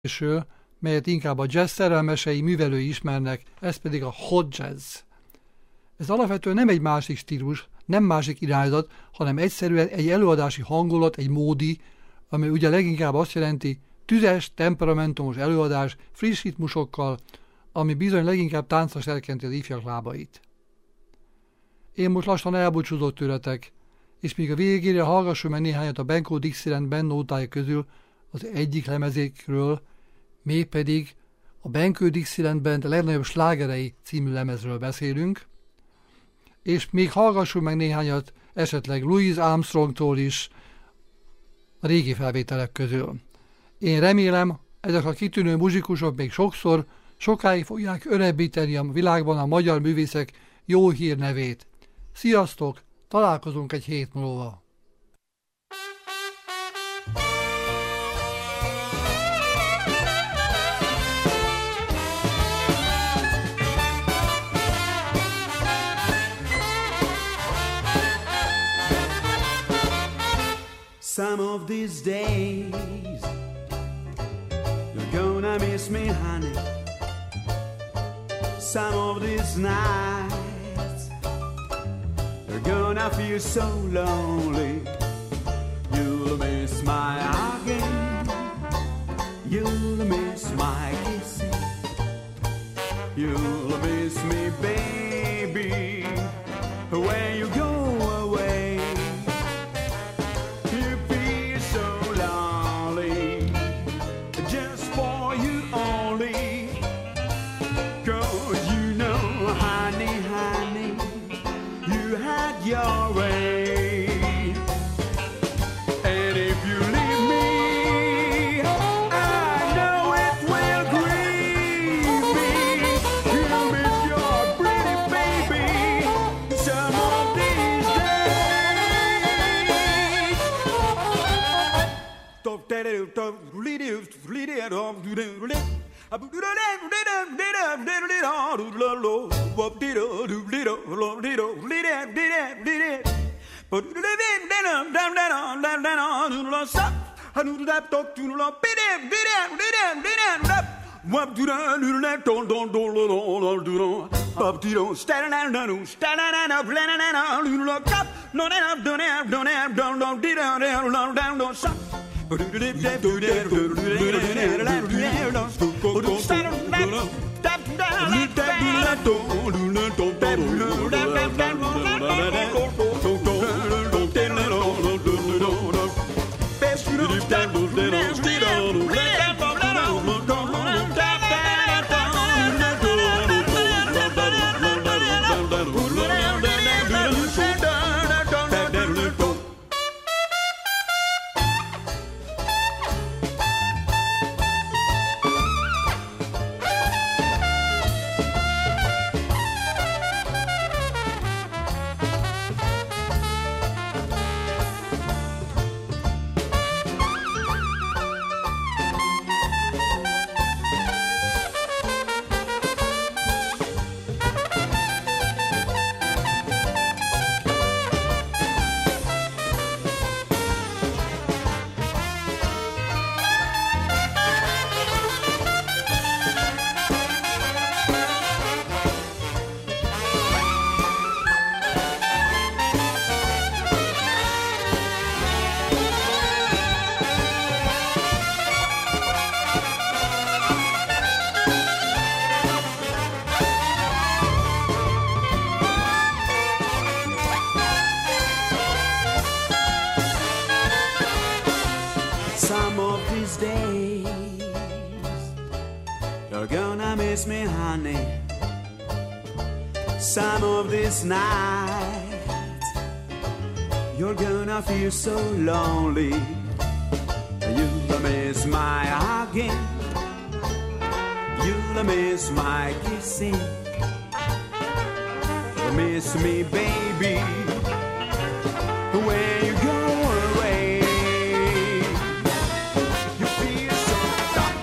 melyet inkább a jazz szerelmesei művelői ismernek, ez pedig a hot jazz. Ez alapvetően nem egy másik stílus, nem másik irányzat, hanem egyszerűen egy előadási hangulat, egy módi, ami ugye leginkább azt jelenti, tüzes, temperamentumos előadás, friss ritmusokkal, ami bizony leginkább táncra serkenti az ifjak lábait. Én most lassan elbúcsúzok tőletek, és még a végére hallgassunk meg néhányat a Benko Dixieland Band nótája közül az egyik lemezékről, mégpedig a Benko Dixieland Band legnagyobb slágerei című lemezről beszélünk, és még hallgassunk meg néhányat esetleg Louis Armstrongtól is a régi felvételek közül. Én remélem, ezek a kitűnő muzsikusok még sokáig fogják örebbíteni a világban a magyar művészek jó hírnevét. Sziasztok, találkozunk egy hét múlva! Some of these days you're gonna miss me, honey. Some of these nights you're gonna feel so lonely. You'll miss my hugging, you'll miss my kissing, you'll miss me, baby, when you go away. Your way, and if you leave me, I know it will grieve me. You miss your pretty baby some of these You're gonna miss me, honey. Some of this night you're gonna feel so lonely. You'll miss my hugging, you'll miss my kissing, you'll miss me, baby, when you go away. You feel so tough.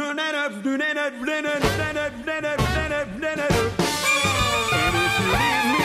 And if you leave me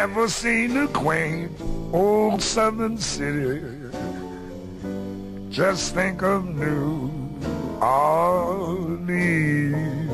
ever seen a quaint old southern city, just think of New Orleans.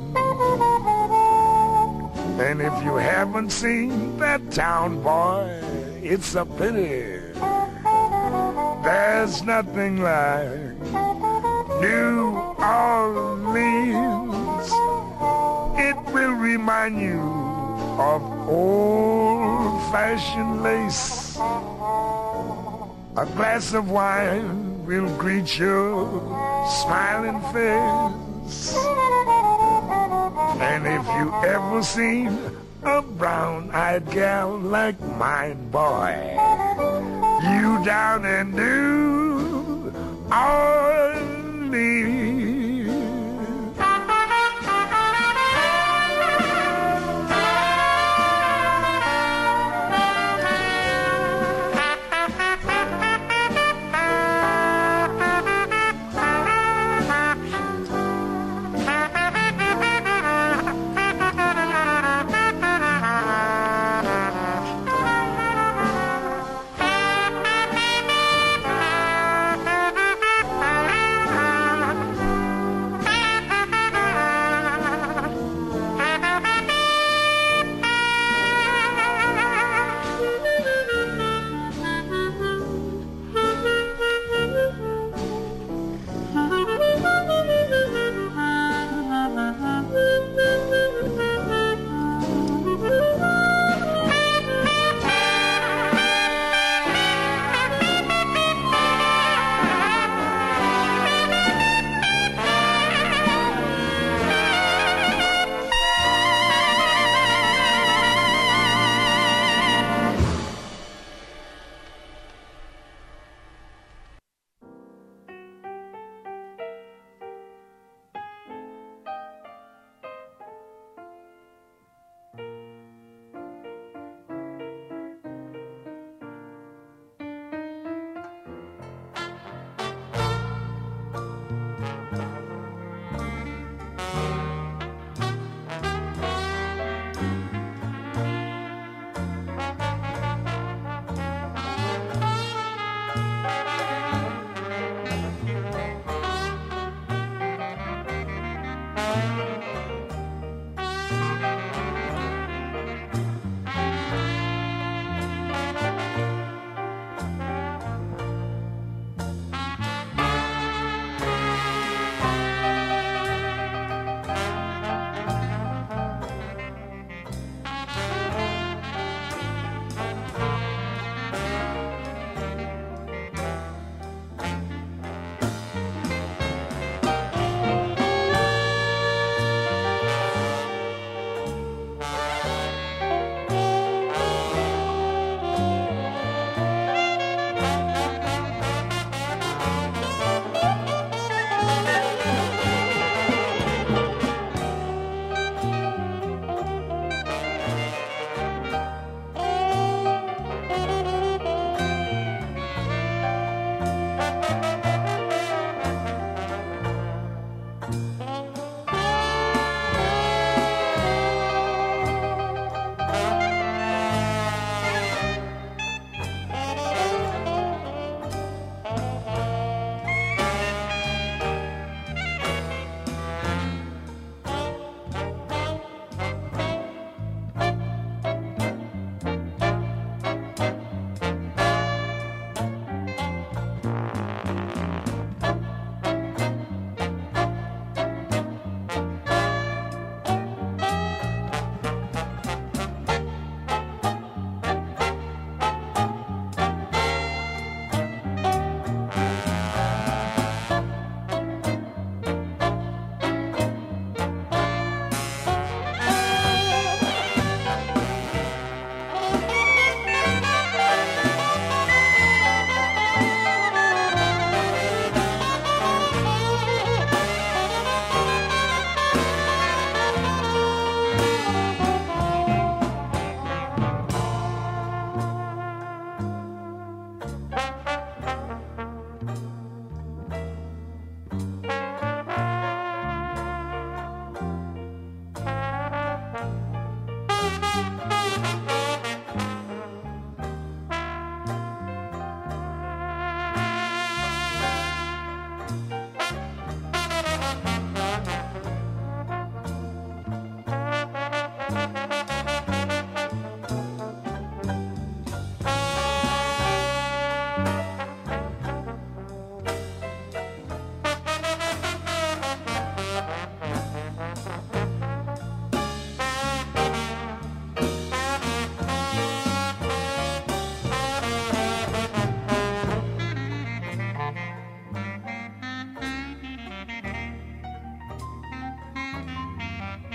And if you haven't seen that town, boy, it's a pity. There's nothing like New Orleans. It will remind you of old-fashioned lace. A glass of wine will greet your smiling face. And if you ever seen a brown-eyed gal like mine, boy, you down in New Orleans.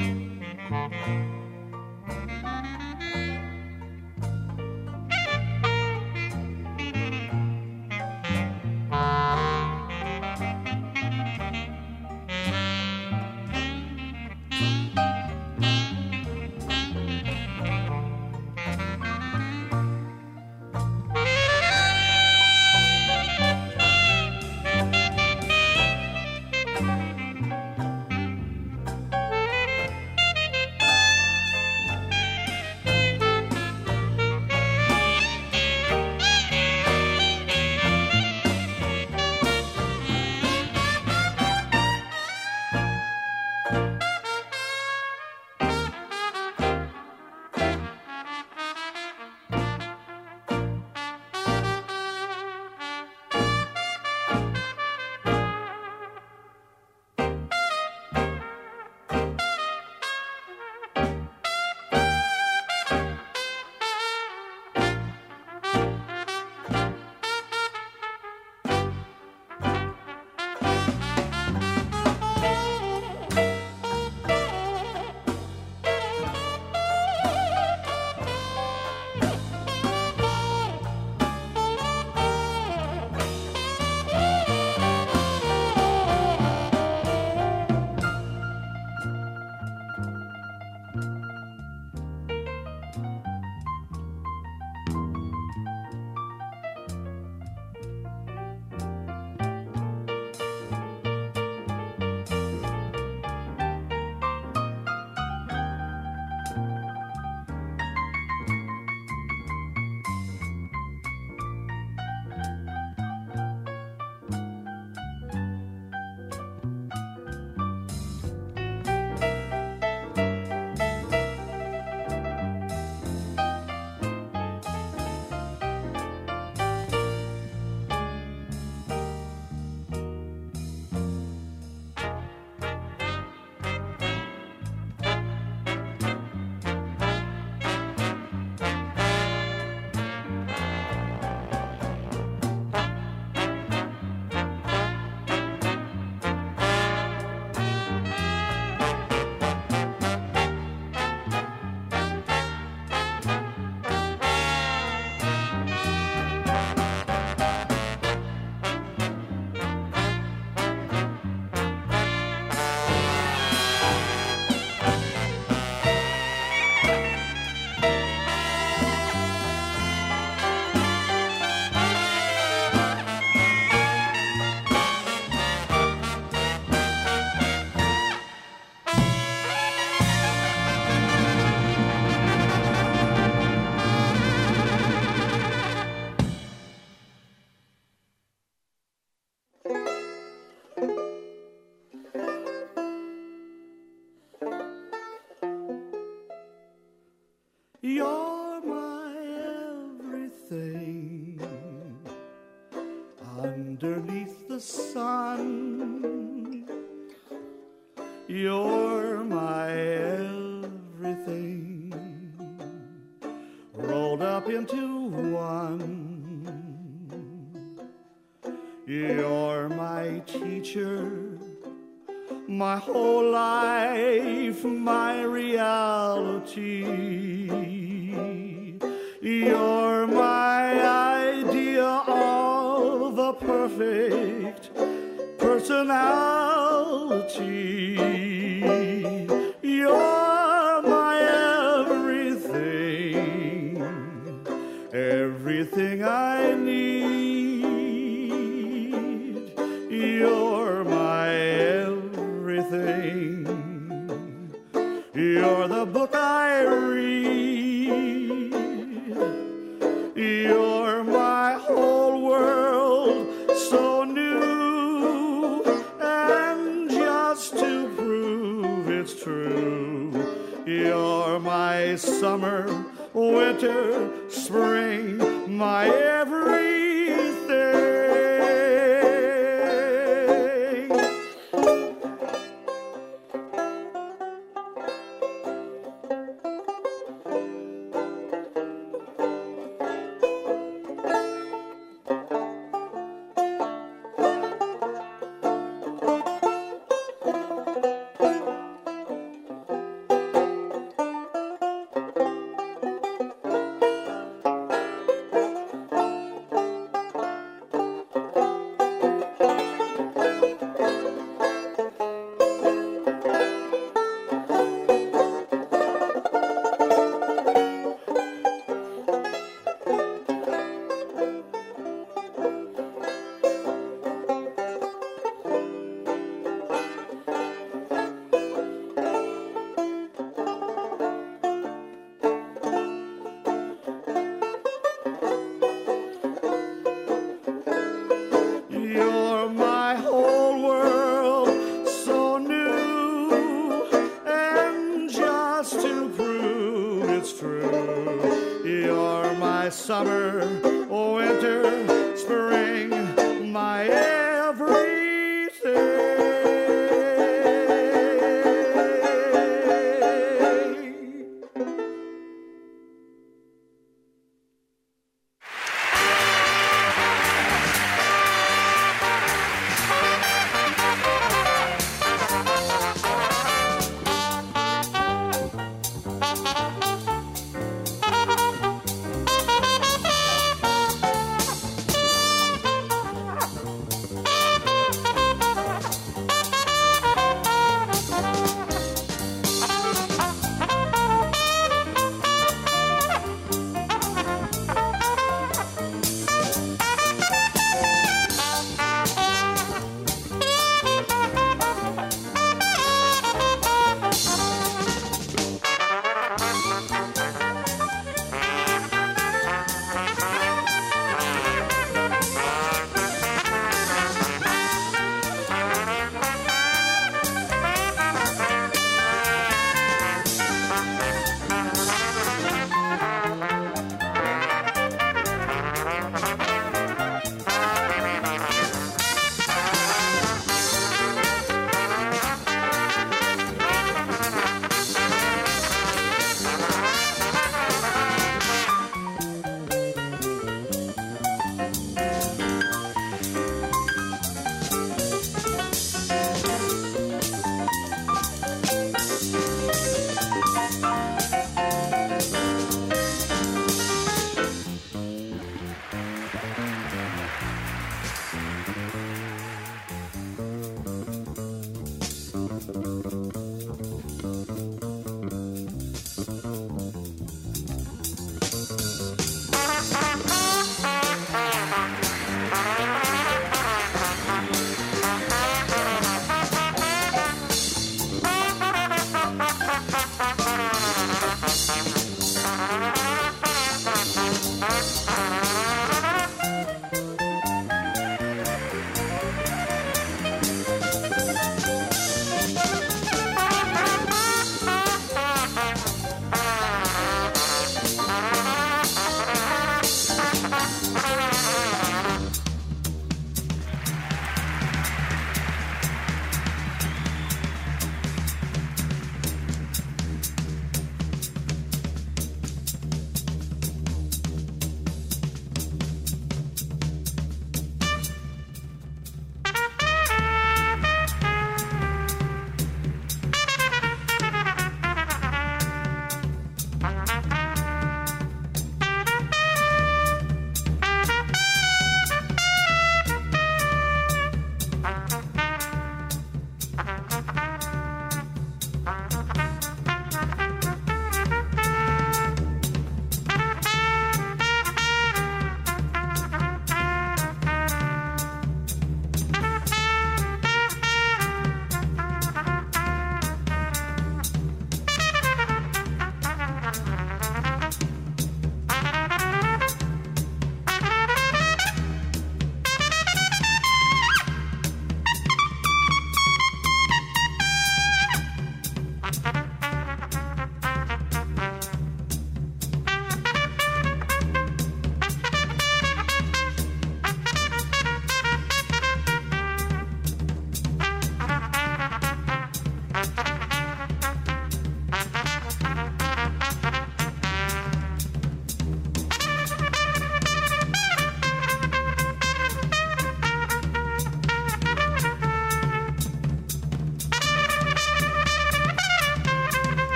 You're my everything underneath the sun. You're my everything rolled up into one. You're my teacher, my whole life, my reality. You're my idea of a perfect personality. You're my everything, everything I need. You're my everything. You're the book I read. You're my whole world, so new. And just to prove it's true, you're my summer, winter, spring, my everything. summer, winter, spring, my everything.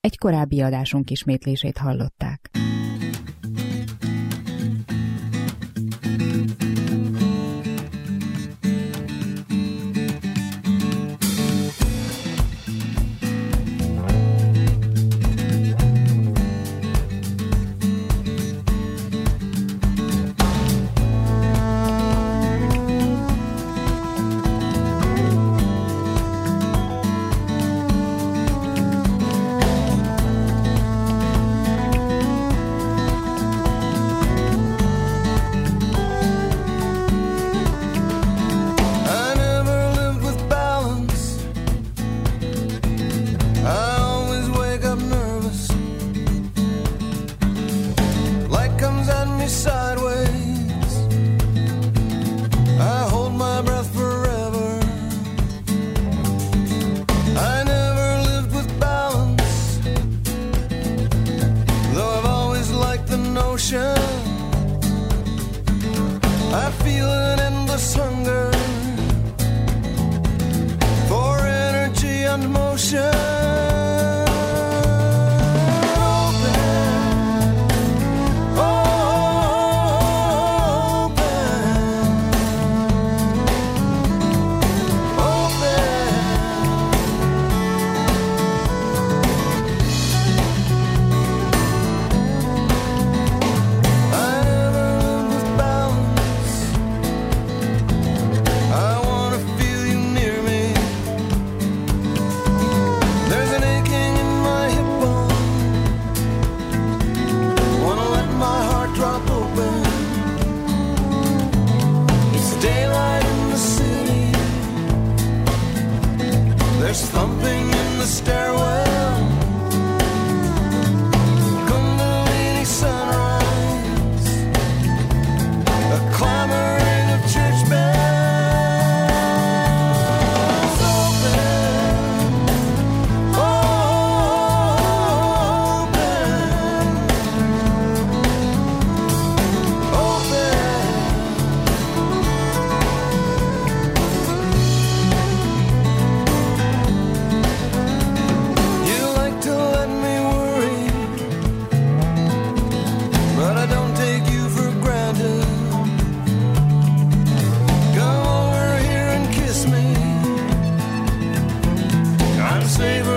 Egy korábbi adásunk ismétlését hallották. I feel an endless hunger for energy and motion. There's thumping in the stairwell, Kundalini sunrise, a clamoring of church bells. Open, open, savor